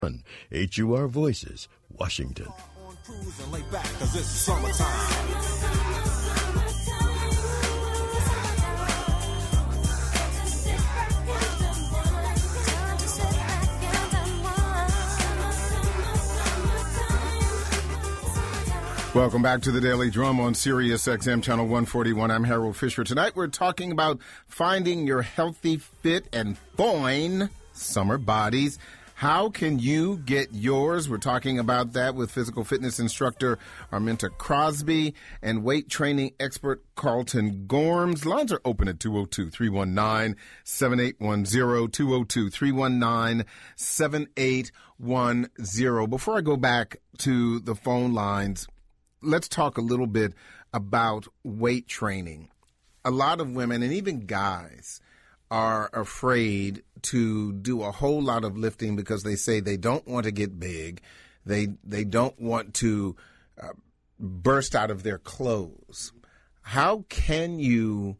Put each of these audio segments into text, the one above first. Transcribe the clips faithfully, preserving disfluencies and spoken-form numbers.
H U R Voices, Washington. Welcome back to the Daily Drum on Sirius X M Channel one forty-one. I'm Harold Fisher. Tonight we're talking about finding your healthy, fit, and fine summer bodies. How can you get yours? We're talking about that with physical fitness instructor Arminta Crosby and weight training expert Carlton Gorms. Lines are open at two oh two, three one nine, seven eight one zero, two oh two, three one nine, seven eight one zero. Before I go back to the phone lines, let's talk a little bit about weight training. A lot of women and even guys are afraid to do a whole lot of lifting because they say they don't want to get big. They they don't want to uh, burst out of their clothes. How can you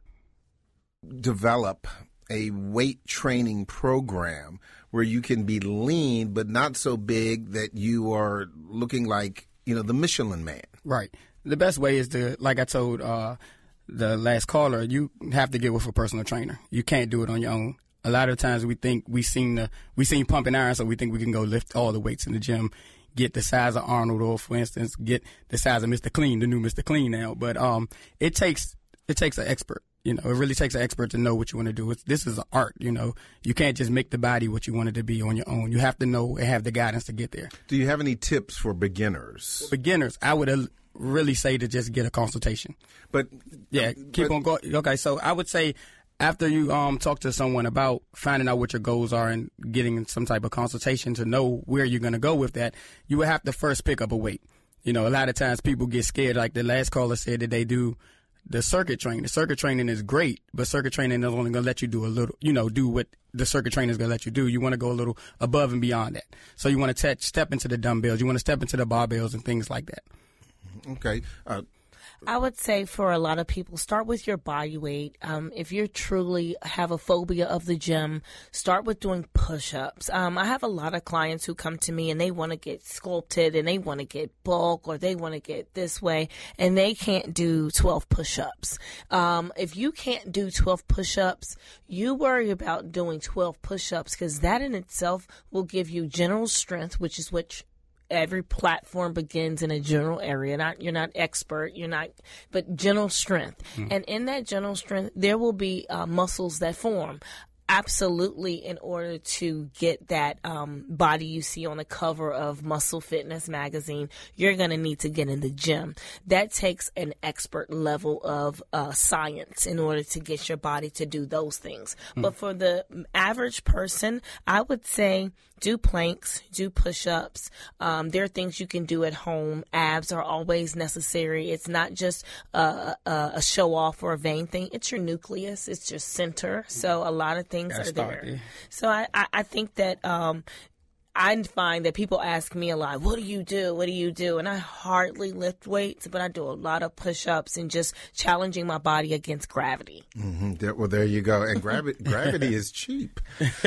develop a weight training program where you can be lean but not so big that you are looking like, you know, the Michelin Man? Right. The best way is to, like I told uh, the last caller, you have to get with a personal trainer. You can't do it on your own. A lot of times we think we seen the we seen pumping iron, so we think we can go lift all the weights in the gym, get the size of Arnold, or for instance, get the size of Mister Clean, the new Mister Clean now. But um, it takes it takes an expert. You know, it really takes an expert to know what you want to do. It's, this is an art. You know, you can't just make the body what you want it to be on your own. You have to know and have the guidance to get there. Do you have any tips for beginners? For beginners, I would uh, really say to just get a consultation. But yeah, keep but, on going. Okay, so I would say after you um talk to someone about finding out what your goals are and getting some type of consultation to know where you're going to go with that, you would have to first pick up a weight. You know, a lot of times people get scared. Like the last caller said that they do the circuit training. The circuit training is great, but circuit training is only going to let you do a little, you know, do what the circuit training is going to let you do. You want to go a little above and beyond that. So you want to step into the dumbbells. You want to step into the barbells and things like that. Okay. Uh, I would say for a lot of people, start with your body weight. Um, if you truly have a phobia of the gym, start with doing push-ups. Um, I have a lot of clients who come to me and they want to get sculpted and they want to get bulk or they want to get this way and they can't do twelve push-ups. Um, if you can't do twelve push-ups, you worry about doing twelve push-ups because that in itself will give you general strength, which is what every platform begins in a general area. Not you're not expert, you're not, but general strength. Mm. And in that general strength, there will be uh, muscles that form. Absolutely, in order to get that um, body you see on the cover of Muscle Fitness magazine, you're going to need to get in the gym. That takes an expert level of uh, science in order to get your body to do those things. Mm. But for the average person, I would say do planks, do push-ups. Um, there are things you can do at home. Abs are always necessary. It's not just a, a, a show-off or a vain thing. It's your nucleus. It's your center. So a lot of things are there. There. So I, I, I think that um, I find that people ask me a lot, what do you do? What do you do? And I hardly lift weights, but I do a lot of push-ups and just challenging my body against gravity. Mm-hmm. There, well, there you go. And gravi- gravity is cheap.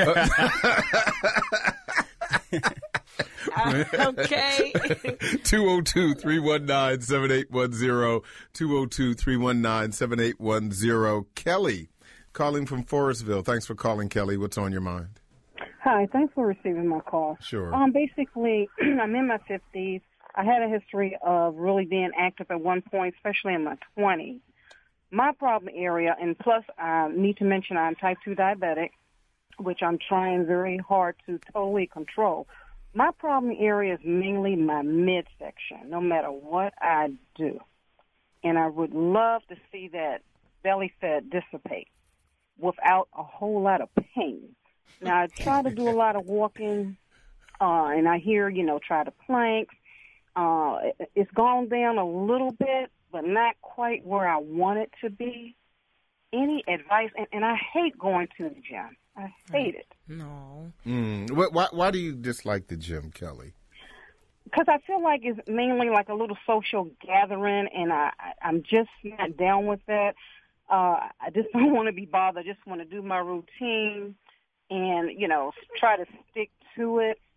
Uh, okay. two oh two, three one nine, seven eight one zero, two oh two, three one nine, seven eight one zero. Kelly, calling from Forestville. Thanks for calling, Kelly. What's on your mind? Hi, thanks for receiving my call. Sure. Um, basically, I'm in my fifties. I had a history of really being active at one point, especially in my twenties. My problem area, and plus I need to mention I'm type two diabetic, which I'm trying very hard to totally control. My problem area is mainly my midsection, no matter what I do. And I would love to see that belly fat dissipate without a whole lot of pain. Now, I try to do a lot of walking, uh, and I hear, you know, try to plank. Uh, it's gone down a little bit, but not quite where I want it to be. Any advice? And, and I hate going to the gym. I hate it. No. Mm. Why, why do you dislike the gym, Kelly? Because I feel like it's mainly like a little social gathering, and I, I'm just not down with that. Uh, I just don't want to be bothered. I just want to do my routine and, you know, try to stick to it. And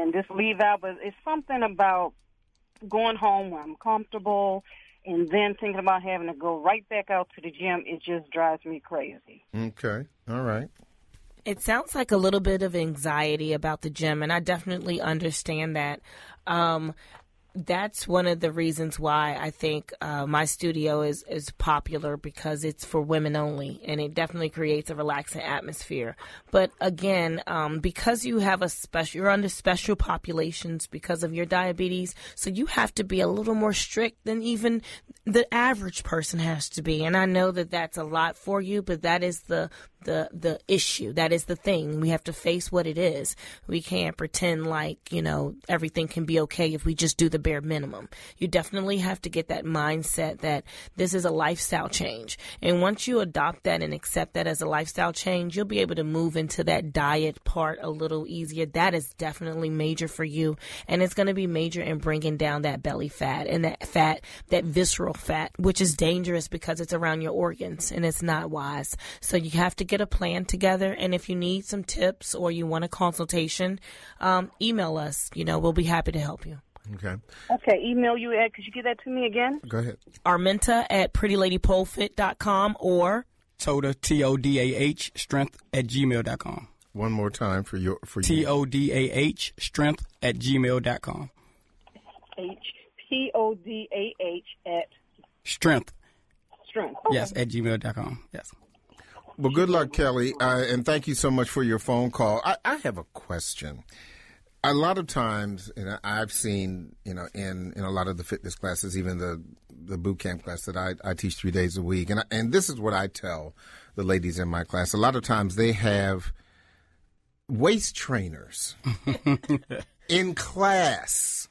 and just leave out. But it's something about going home where I'm comfortable and then thinking about having to go right back out to the gym. It just drives me crazy. Okay. All right. It sounds like a little bit of anxiety about the gym, and I definitely understand that. Um, that's one of the reasons why I think uh, my studio is, is popular, because it's for women only, and it definitely creates a relaxing atmosphere. But again, um, because you have a special, you're under special populations because of your diabetes, so you have to be a little more strict than even the average person has to be. And I know that that's a lot for you, but that is the the the issue. That is the thing. We have to face what it is. We can't pretend like, you know, everything can be okay if we just do the bare minimum. You definitely have to get that mindset that this is a lifestyle change. And once you adopt that and accept that as a lifestyle change, you'll be able to move into that diet part a little easier. That is definitely major for you. And it's going to be major in bringing down that belly fat and that fat, that visceral fat, which is dangerous because it's around your organs and it's not wise. So you have to get a plan together. And if you need some tips or you want a consultation, um, email us. You know, we'll be happy to help you. Okay. Okay, email you at, could you give that to me again? Go ahead. Arminta at pretty lady pole fit dot com or Toda, T O D A H, strength at gmail dot com. One more time for your for T you. O D A H, strength at gmail dot com. H P O D A H at Strength. strength. Yes, at gmail dot com. Yes. Well, good luck, Kelly, uh, and thank you so much for your phone call. I, I have a question. A lot of times, you know, I've seen, you know, in, in a lot of the fitness classes, even the the boot camp class that I, I teach three days a week, and I, and this is what I tell the ladies in my class. A lot of times they have waist trainers in class.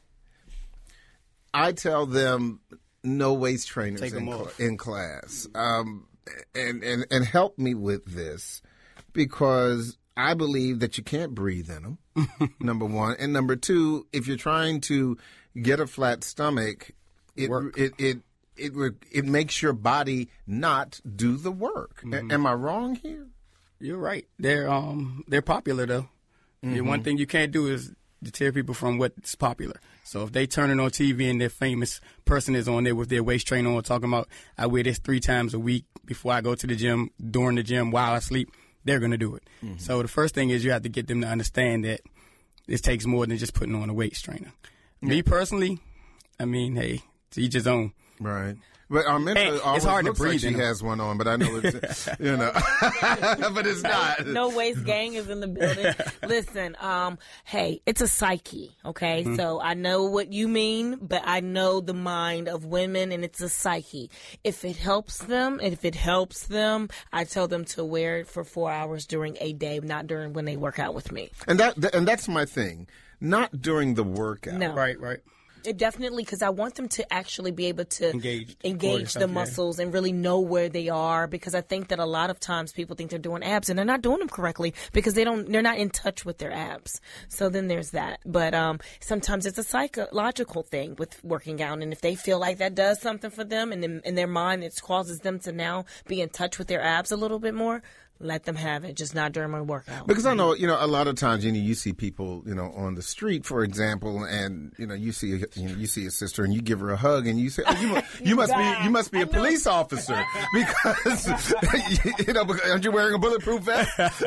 I tell them no waist trainers Take in, them cl- off. in class, um, and, and and help me with this, because I believe that you can't breathe in them, number one. And number two, if you're trying to get a flat stomach, it Work. it, it it it it makes your body not do the work. A- am I wrong here? You're right. They're um they're popular though. The one thing you can't do is deter people from what's popular. So if they turn it on T V and their famous person is on there with their waist trainer on talking about, I wear this three times a week before I go to the gym, during the gym, while I sleep, they're going to do it. Mm-hmm. So the first thing is you have to get them to understand that this takes more than just putting on a waist trainer. Yeah. Me personally, I mean, hey, to each his own. Right. But Arminta Hey, always it's hard to looks like breathe she in them. has one on, but I know it's, you know, but it's not. No waist gang is in the building. Listen, um, hey, it's a psyche, okay? Mm-hmm. So I know what you mean, but I know the mind of women, and it's a psyche. If it helps them, if it helps them, I tell them to wear it for four hours during a day, not during when they work out with me. And that and that's my thing. Not during the workout. No. Right, right. It definitely, because I want them to actually be able to Engage. engage Stuff, the yeah. muscles and really know where they are, because I think that a lot of times people think they're doing abs and they're not doing them correctly because they don't, they're not in touch with their abs. So then there's that. But um, sometimes it's a psychological thing with working out, and if they feel like that does something for them and in, in their mind it causes them to now be in touch with their abs a little bit more, let them have it, just not during my workout. Because I know, you know, a lot of times, you know, you see people, you know, on the street, for example, and you know, you see, a, you know, you see a sister, and you give her a hug, and you say, oh, you, mu- you must be, you must be a police officer, because you know, because aren't you wearing a bulletproof vest?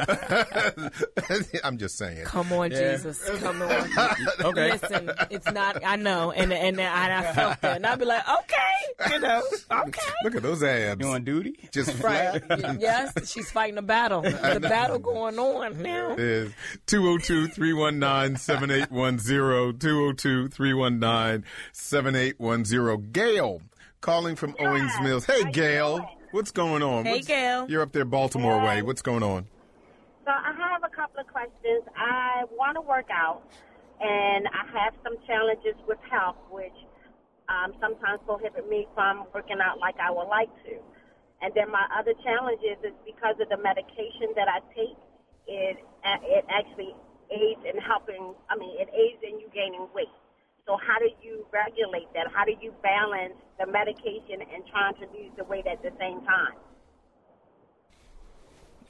I'm just saying. Come on, Yeah. Jesus, come on. Okay. Listen, it's not. I know, and and I, I felt that, and I'd be like, okay, you know, okay. Look at those abs, You on duty? just flat. Right. Yes, she's fighting a battle. The battle going on now. Is two oh two, three one nine, seven eight one zero, two oh two, three one nine, seven eight one zero. Gail, calling from Owings Mills. Hey, Gail, what's going on? Hey, What's- Gail. You're up there Baltimore way. What's going on? So I have a couple of questions. I want to work out, and I have some challenges with health, which um, sometimes prohibit me from working out like I would like to. And then my other challenge is, is because of the medication that I take, it it actually aids in helping, I mean, it aids in you gaining weight. So how do you regulate that? How do you balance the medication and trying to lose the weight at the same time?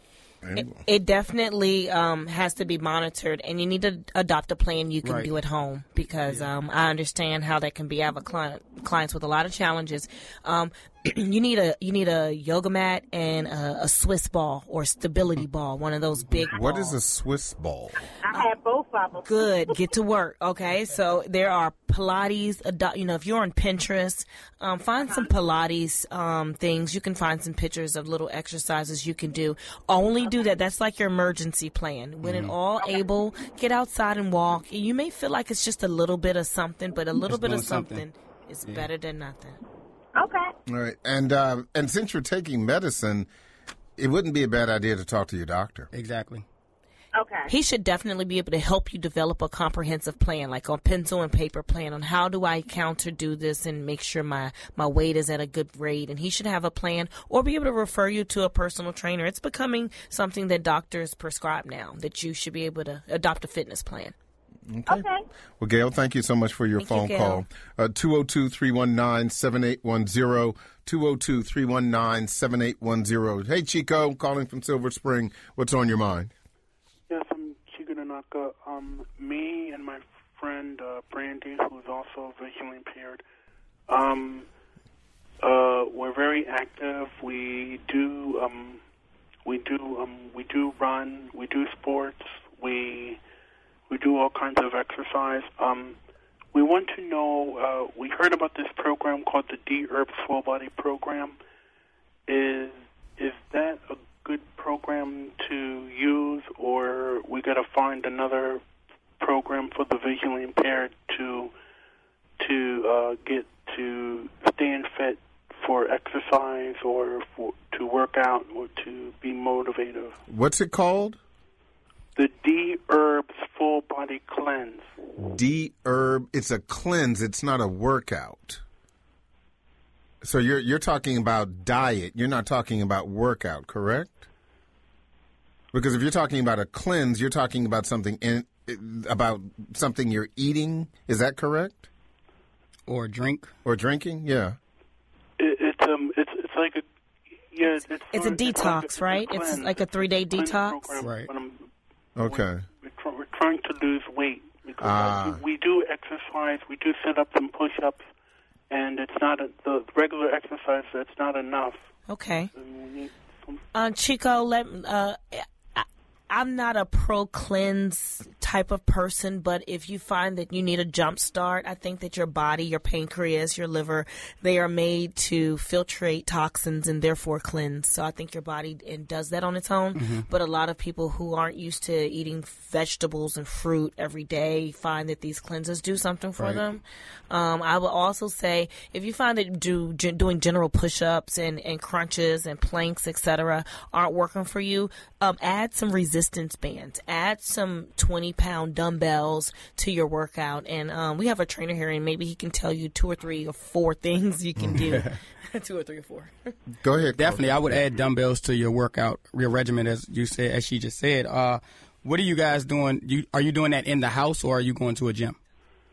It, it definitely um, has to be monitored, and you need to adopt a plan you can Right. do at home because um, I understand how that can be. I have a client, clients with a lot of challenges. Um, you need a you need a yoga mat and a, a Swiss ball or stability ball, one of those big. What balls. is a Swiss ball? I had both of them. Good. Get to work. Okay. So there are Pilates, ado- you know, if you're on Pinterest, um, find some Pilates um, things. You can find some pictures of little exercises you can do. Only do that. That's like your emergency plan. When Mm-hmm. at all able, get outside and walk. You may feel like it's just a little bit of something, but a little Just bit of doing something. something is better than nothing. Okay. All right. And, uh, and since you're taking medicine, it wouldn't be a bad idea to talk to your doctor. Exactly. Okay. He should definitely be able to help you develop a comprehensive plan, like a pencil and paper plan on how do I counter do this and make sure my, my weight is at a good rate. And he should have a plan or be able to refer you to a personal trainer. It's becoming something that doctors prescribe now, that you should be able to adopt a fitness plan. Okay. Well, Gail, thank you so much for your Thank you, phone Gail. call. Uh, two oh two, three one nine, seven eight one zero, two oh two, three one nine, seven eight one zero. Hey, Chico, calling from Silver Spring. What's on your mind? Yes, I'm Chico Tanaka. Um, me and my friend uh, Brandy, who's also visually impaired, um, uh, we're very active. We do, um, we do, um, we do run. We do sports. We we do all kinds of exercise. Um, we want to know. Uh, we heard about this program called the D-Herbs Full Body Program. Is is that a good program to use, or we got to find another program for the visually impaired to to uh, get to staying fit for exercise or for, to work out or to be motivated? What's it called? The D-Herbs Full Body Cleanse. D-Herb. It's a cleanse. It's not a workout. So you're you're talking about diet. You're not talking about workout, correct? Because if you're talking about a cleanse, you're talking about something in, about something you're eating. Is that correct? Or drink. Or drinking? Yeah. It, it's um, it's it's like a yeah, it's It's sort a of- it's detox, like a- right? a It's cleanse. like a three-day Cleanse detox. program, Right. but, um, Okay. We're, tr- we're trying to lose weight because Ah. uh, we, we do exercise, we do sit-ups and push-ups, and it's not a, the regular exercise. That's not enough. Okay. And we need some, Uh, Chico, let uh, I, I'm not a pro cleanse type of person, but if you find that you need a jump start, I think that your body, your pancreas, your liver, they are made to filtrate toxins and therefore cleanse. So I think your body and does that on its own. Mm-hmm. But a lot of people who aren't used to eating vegetables and fruit every day find that these cleanses do something for Right. them. Um, I would also say if you find that do, ge- doing general push-ups and, and crunches and planks, et cetera, aren't working for you, um, add some resistance bands. Add some twenty-pound dumbbells to your workout. And um, we have a trainer here, and maybe he can tell you two or three or four things you can do. two or three or four. Go ahead. Definitely, I would add dumbbells to your workout, your regimen, as you said, as she just said. Uh, what are you guys doing? You, are you doing that in the house, or are you going to a gym?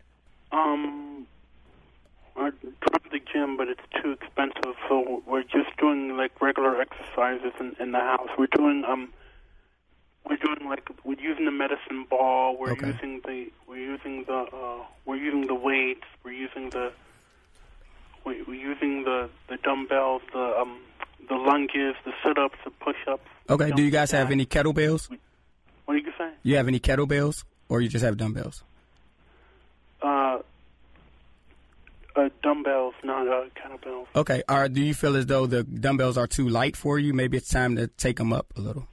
um, I tried the gym, but it's too expensive, so we're just doing like regular exercises in, in the house. We're doing um, we're doing like we're using the medicine ball. We're Okay. using the we're using the uh, we're using the weights. We're using the we- we're using the, the dumbbells, the um, the lunges, the sit-ups, the push-ups. Okay. Do you guys have Yeah. any kettlebells? What do you say? You have any kettlebells, or you just have dumbbells? Uh, uh, dumbbells, not uh, kettlebells. Okay. Or do you feel as though the dumbbells are too light for you? Maybe it's time to take them up a little.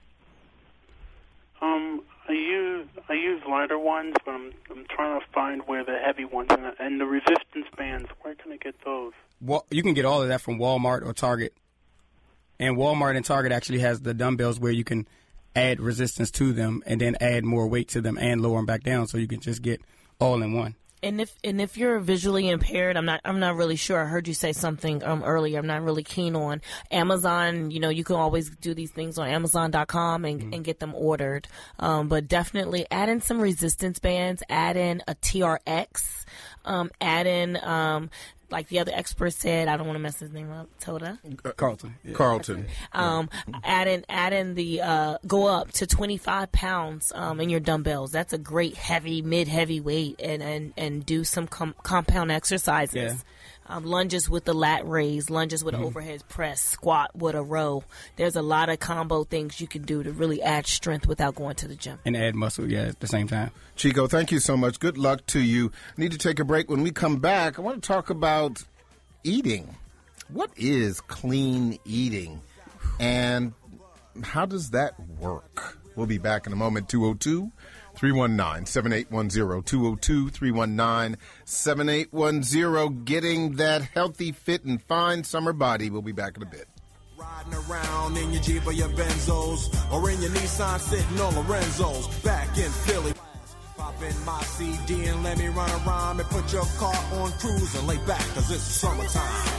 Um, I use I use lighter ones, but I'm I'm trying to find where the heavy ones and, and the resistance bands. Where can I get those? Well, you can get all of that from Walmart or Target. And Walmart and Target actually has the dumbbells where you can add resistance to them and then add more weight to them and lower them back down, so you can just get all in one. And if and if you're visually impaired, I'm not I'm not really sure. I heard you say something um, earlier. I'm not really keen on Amazon. You know, you can always do these things on Amazon dot com and, mm-hmm. and get them ordered. Um, but definitely add in some resistance bands. Add in a T R X. Um, add in um, like the other expert said, I don't want to mess his name up, Toda. Carlton. Yeah. Carlton. Um, add in, add in the, uh, go up to twenty-five pounds, um, in your dumbbells. That's a great heavy, mid-heavy weight, and, and, and do some com- compound exercises. Yeah. Um, lunges with the lat raise, lunges with an Mm-hmm. overhead press, squat with a row. There's a lot of combo things you can do to really add strength without going to the gym. And add muscle, yeah, at the same time. Chico, thank you so much. Good luck to you. Need to take a break. When we come back, I want to talk about eating. What is clean eating? And how does that work? We'll be back in a moment. two oh two, three one nine, seven eight one zero. two oh two, three one nine, seven eight one zero. Getting that healthy, fit, and fine summer body. We'll be back in a bit. Riding around in your Jeep or your Benzos, or in your Nissan sitting on Lorenzo's, back in Philly. Pop in my C D and let me run around and put your car on cruise and lay back, cause it's summertime.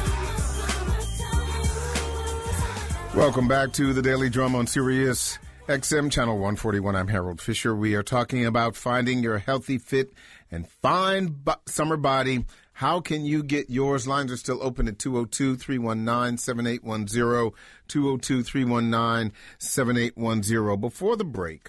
Welcome back to the Daily Drum on Sirius X M Channel one forty-one. I'm Harold Fisher. We are talking about finding your healthy, fit, and fine bo- summer body. How can you get yours? Lines are still open at two oh two, three one nine, seven eight one zero, two oh two, three one nine, seven eight one zero. Before the break,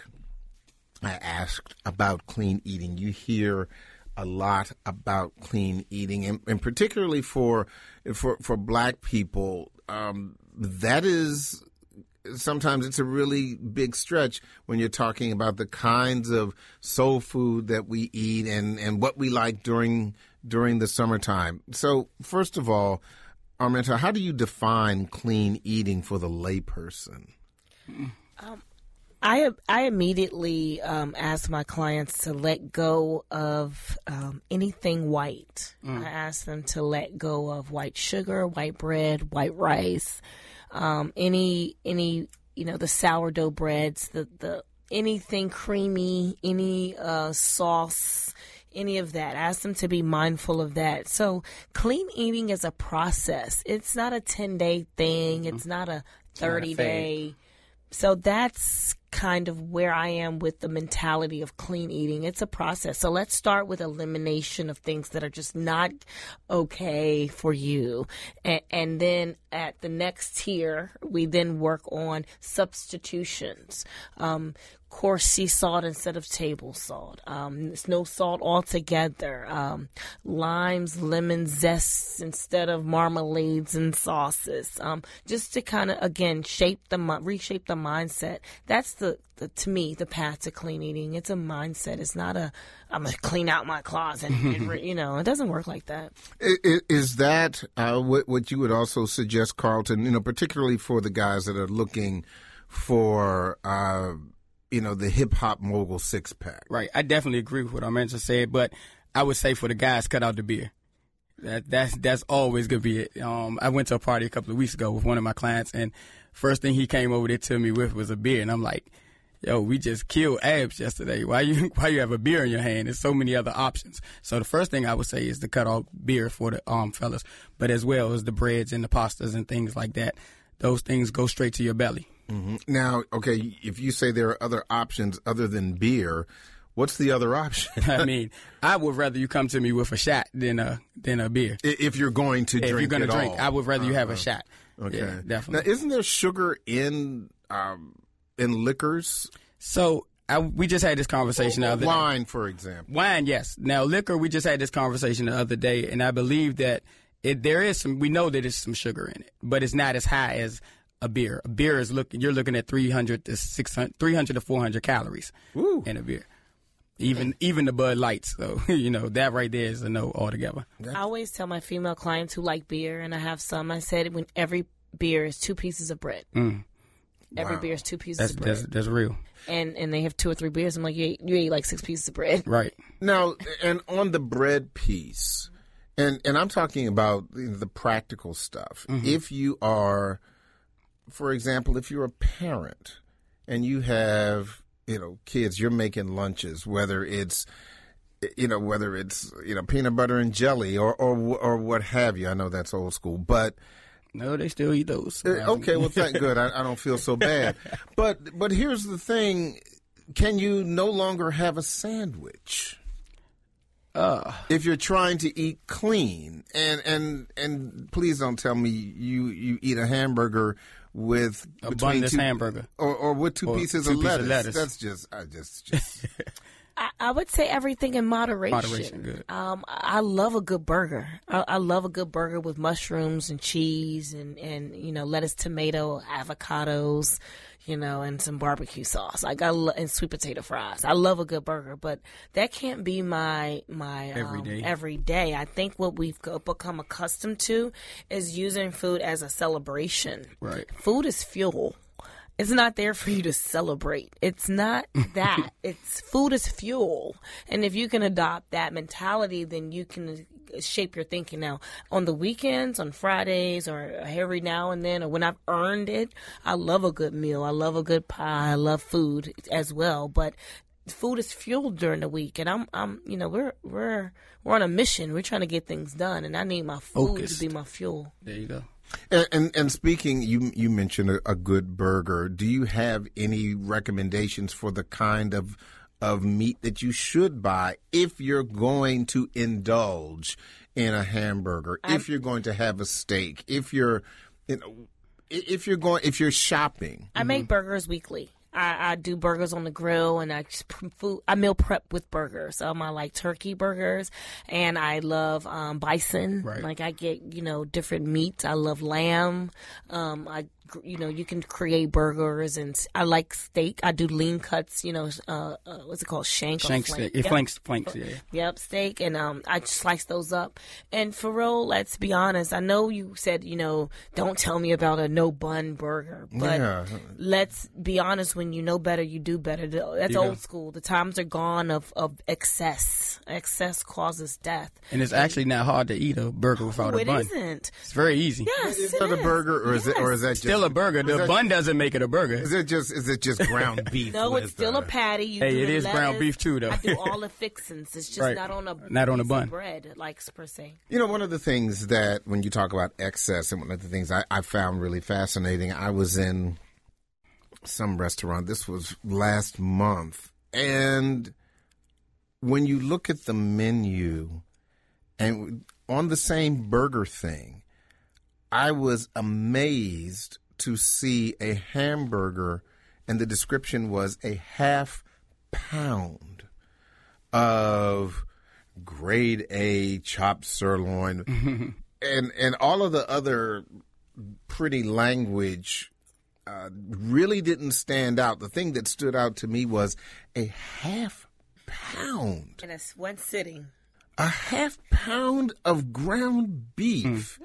I asked about clean eating. You hear a lot about clean eating, and, and particularly for for for black people, um, that is sometimes it's a really big stretch when you're talking about the kinds of soul food that we eat and, and what we like during during the summertime. So first of all, Arminta, how do you define clean eating for the layperson? Um, I I immediately um, ask my clients to let go of um, anything white. Mm. I ask them to let go of white sugar, white bread, white rice, um, any any you know the sourdough breads, the the anything creamy, any uh, sauce, any of that. Ask them to be mindful of that. So clean eating is a process. It's not a ten-day thing. Mm-hmm. It's not a thirty-day. So that's kind of where I am with the mentality of clean eating. It's a process. So let's start with elimination of things that are just not okay for you. And, and then at the next tier, we then work on substitutions. Um, coarse sea salt instead of table salt. Um, there's no salt altogether. Um, limes, lemon zests instead of marmalades and sauces. Um, just to kind of, again, shape the, reshape the mindset. That's the, the, to me, the path to clean eating. It's a mindset. It's not a, I'm going to clean out my closet. And, you know, it doesn't work like that. Is that uh, what, what you would also suggest, Carlton, you know, particularly for the guys that are looking for, uh, you know, the hip-hop mogul six-pack? Right. I definitely agree with what Arminta said, but I would say for the guys, cut out the beer. That, that's that's always going to be it. Um, I went to a party a couple of weeks ago with one of my clients, and first thing he came over there to me with was a beer, and I'm like, yo, we just killed abs yesterday. Why you why you have a beer in your hand? There's so many other options. So the first thing I would say is to cut off beer for the um fellas, but as well as the breads and the pastas and things like that. Those things go straight to your belly. Mm-hmm. Now, okay, if you say there are other options other than beer, what's the other option? I mean, I would rather you come to me with a shot than a than a beer. If you're going to if drink If you're going to drink, all. I would rather uh, you have uh, a shot. Okay. Yeah, definitely. Now, isn't there sugar in um, in liquors? So I, we just had this conversation well, the other wine, day. Wine, for example. Wine, yes. Now, liquor, we just had this conversation the other day, and I believe that it, there is some, we know that there's some sugar in it, but it's not as high as a beer. A beer is looking, you're looking at three hundred to six hundred, three hundred to four hundred calories Ooh. in a beer. Even even the Bud Lights, so you know that right there is a no altogether. I always tell my female clients who like beer, and I have some. I said when every beer is two pieces of bread. Mm. Every wow. beer is two pieces that's, of bread. That's, that's real. And and they have two or three beers. I'm like, you ate, you ate like six pieces of bread. Right. Now, and on the bread piece, and and I'm talking about the practical stuff. Mm-hmm. If you are, for example, if you're a parent and you have, you know, kids, you're making lunches, whether it's, you know, whether it's, you know, peanut butter and jelly or, or, or what have you. I know that's old school, but. No, they still eat those. Uh, okay, well, thank good. I, I don't feel so bad. But, but here's the thing. Can you no longer have a sandwich? Uh, if you're trying to eat clean, and and and please don't tell me you you eat a hamburger with a between bunless two, hamburger, or, or with two Or pieces, two of, pieces lettuce. of lettuce. That's just I just just. I, I would say everything in moderation. Moderation, good. Um, I love a good burger. I, I love a good burger with mushrooms and cheese and, and you know, lettuce, tomato, avocados, you know, and some barbecue sauce. Like I lo- and sweet potato fries. I love a good burger, but that can't be my my um, Every day. every day. I think what we've go- become accustomed to is using food as a celebration. Right. Food is fuel. It's not there for you to celebrate. It's not that. It's food is fuel. And if you can adopt that mentality, then you can shape your thinking. Now, on the weekends, on Fridays, or every now and then, or when I've earned it, I love a good meal. I love a good pie. I love food as well. But food is fuel during the week, and I'm, I'm, you know, we're we're we're on a mission. We're trying to get things done, and I need my food Focused. to be my fuel. There you go. And, and and speaking, you you mentioned a, a good burger. Do you have any recommendations for the kind of of meat that you should buy if you're going to indulge in a hamburger, I'm, if you're going to have a steak, if you're, you know, if you're going, if you're shopping? I make burgers weekly. I, I do burgers on the grill, and I just p- food. I meal prep with burgers. Um, I like turkey burgers, and I love um, bison. Right. Like I get, you know, different meats. I love lamb. Um, I, you know, you can create burgers, and I like steak. I do lean cuts. You know, uh, uh, what's it called? Shank. or Shank flank. steak. It Yep. flanks, flanks, yeah. Yep, steak, and um, I slice those up. And for real, let's be honest. I know you said, you know, don't tell me about a no bun burger, but Yeah. let's be honest. When you know better, you do better. That's You old know. school. The times are gone of, of excess. Excess causes death. And it's actually not hard to eat a burger without Oh, a it bun. isn't. It's very easy. Yes, Is it that a is. burger, or is it, or is that just, Still a burger. is The that- bun doesn't make it a burger. Is it just is it just ground beef? No, with it's still uh, a patty. You Hey, do it the is ground lettuce. beef too, though. I do all the fixings. It's just Right. not on a Not on a piece bun. of bread, like per se. You know, one of the things that when you talk about excess, and one of the things I, I found really fascinating, I was in some restaurant, this was last month, and when you look at the menu and on the same burger thing, I was amazed to see a hamburger, and the description was a half pound of grade A chopped sirloin, and and all of the other pretty language uh, really didn't stand out. The thing that stood out to me was a half pound, And it's one sitting. a half pound of ground beef.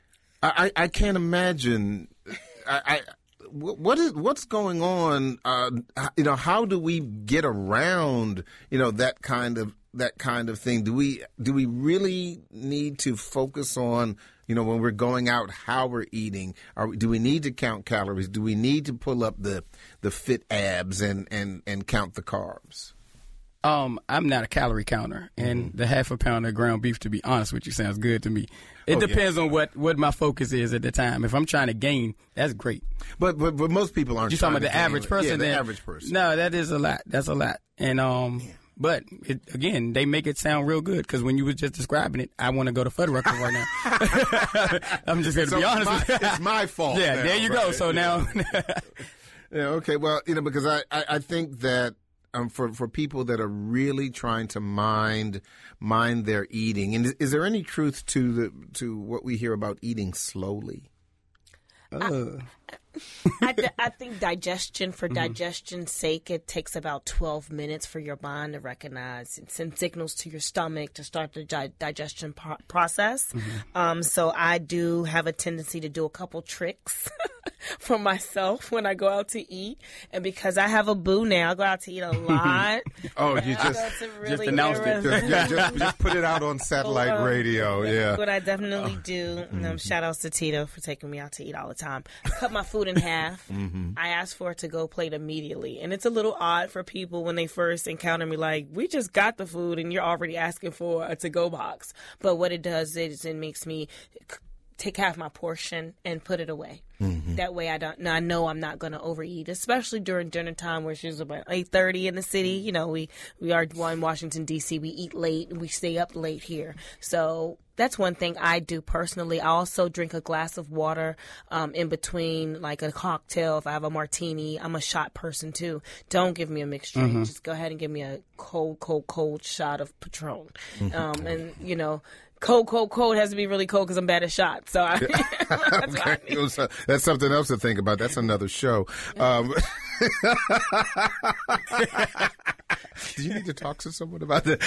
I, I I can't imagine. I, I what is what's going on? Uh, you know, how do we get around? You know, that kind of that kind of thing. Do we do we really need to focus on? You know, when we're going out, how we're eating? Are, do we need to count calories? Do we need to pull up the the fit abs and and and count the carbs? Um, I'm not a calorie counter, and Mm-hmm. the half a pound of ground beef, to be honest with you, sounds good to me. It Oh, yeah. depends on what, what my focus is at the time. If I'm trying to gain, that's great. But but, but most people aren't. You're talking trying about to the gain average weight. person? Yeah, the then, average person. No, that is a lot. That's a lot. And um, but it, again, they make it sound real good because when you was just describing it, I want to go to Fuddruckers right now. I'm just going to So be honest. my- with you. it's my fault Yeah, now, there you go. right? So now, Yeah, okay. Well, you know, because I, I, I think that um, for for people that are really trying to mind mind their eating, and is, is there any truth to the to what we hear about eating slowly? uh, I, th- I think digestion, for digestion's sake, it takes about twelve minutes for your mind to recognize and send signals to your stomach to start the di- digestion pro- process. Um, so I do have a tendency to do a couple tricks for myself when I go out to eat. And because I have a boo now, I go out to eat a lot. Oh, you I just go to really announced it. just, yeah, just just put it out on satellite Uh, radio. Yeah. What I definitely do, um, shout outs to Tito for taking me out to eat all the time. Cut my food in half. I ask for it to go plate immediately. And it's a little odd for people when they first encounter me, like, we just got the food and you're already asking for a to-go box. But what it does is it makes me c- take half my portion and put it away. Mm-hmm. That way I don't, I know I'm not going to overeat, especially during dinner time where she's about eight thirty in the city. You know, we, we are in Washington, D C. We eat late and we stay up late here. So that's one thing I do personally. I also drink a glass of water um, in between, like a cocktail. If I have a martini, I'm a shot person too. Don't give me a mixed drink. Mm-hmm. Just go ahead and give me a cold, cold, cold shot of Patron. Mm-hmm. Um, and, you know, cold, cold, cold has to be really cold because I'm bad at shots. So I, that's, okay. I was, uh, that's something else to think about. That's another show. Um, do you need to talk to someone about that?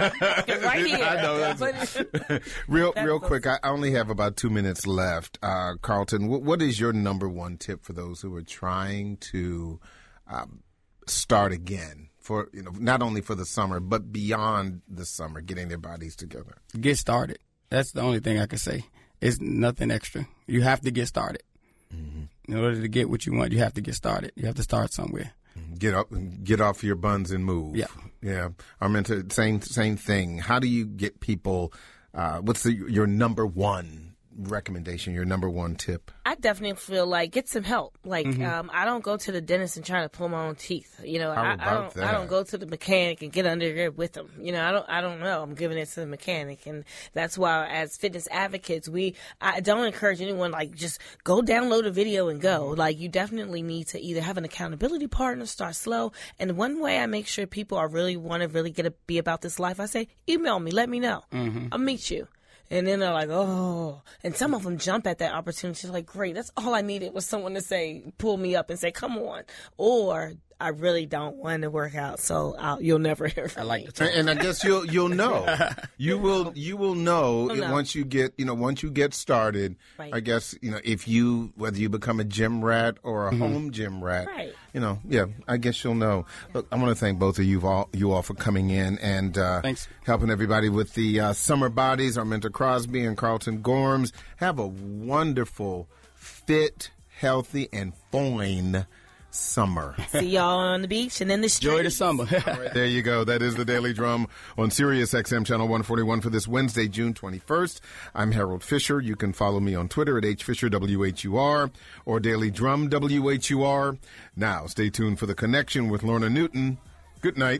Right here. I know. That's, real, real quick. I only have about two minutes left. Uh, Carlton, what, what is your number one tip for those who are trying to um, start again? For, you know, not only for the summer, but beyond the summer, getting their bodies together. Get started. That's the only thing I can say. It's nothing extra. You have to get started. Mm-hmm. In order to get what you want, you have to get started. You have to start somewhere. Get up, get off your buns and move. Yeah, yeah. I meant to same same thing. How do you get people? Uh, what's the, your number one recommendation? Your number one tip? I definitely feel like get some help. Like mm-hmm. um, I don't go to the dentist and try to pull my own teeth. You know, How I, about I don't. that? I don't go to the mechanic and get under there with them. You know, I don't. I don't know. I'm giving it to the mechanic, and that's why, as fitness advocates, we I don't encourage anyone like just go download a video and go. Like you definitely need to either have an accountability partner, start slow. And one way I make sure people are really want to really get a, be about this life, I say email me, let me know. Mm-hmm. I'll meet you. And then they're like, oh. And some of them jump at that opportunity. Like, great, that's all I needed was someone to say, pull me up and say, come on. Or I really don't want to work out, so I'll, you'll never hear from I like me. the and, and I guess you'll you'll know. You will you will know, know once you get you know once you get started. Right. I guess you know if you whether you become a gym rat or a mm-hmm. home gym rat. Right. You know, yeah. I guess you'll know. Look, I want to thank both of you all you all for coming in and uh, Thanks. helping everybody with the uh, summer bodies. Arminta Crosby and Carlton Gorms. Have a wonderful, fit, healthy, and fine summer. See y'all on the beach and in the street. Enjoy the summer. All right, there you go. That is the Daily Drum on Sirius X M Channel one forty-one for this Wednesday, June twenty-first. I'm Harold Fisher. You can follow me on Twitter at H Fisher W H U R or Daily Drum W H U R. Now, stay tuned for The Connection with Lorna Newton. Good night.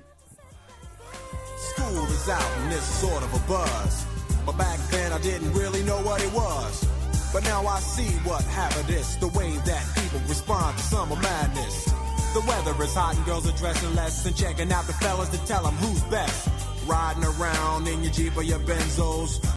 School is out and it's sort of a buzz. But back then I didn't really know what it was. But now I see what happened is the way that people respond to summer madness. The weather is hot and girls are dressing less and checking out the fellas to tell them who's best. Riding around in your Jeep or your Benzos.